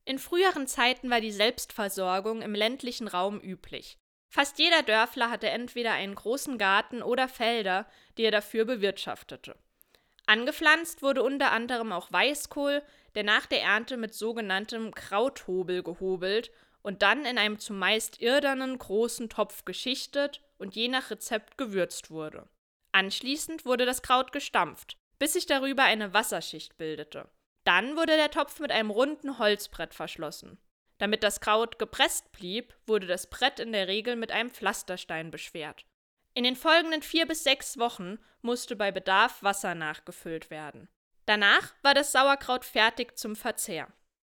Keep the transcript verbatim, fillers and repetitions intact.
In früheren Zeiten war die Selbstversorgung im ländlichen Raum üblich. Fast jeder Dörfler hatte entweder einen großen Garten oder Felder, die er dafür bewirtschaftete. Angepflanzt wurde unter anderem auch Weißkohl, der nach der Ernte mit sogenanntem Krauthobel gehobelt und dann in einem zumeist irdenen großen Topf geschichtet und je nach Rezept gewürzt wurde. Anschließend wurde das Kraut gestampft, bis sich darüber eine Wasserschicht bildete. Dann wurde der Topf mit einem runden Holzbrett verschlossen. Damit das Kraut gepresst blieb, wurde das Brett in der Regel mit einem Pflasterstein beschwert. In den folgenden vier bis sechs Wochen musste bei Bedarf Wasser nachgefüllt werden. Danach war das Sauerkraut fertig zum Verzehr.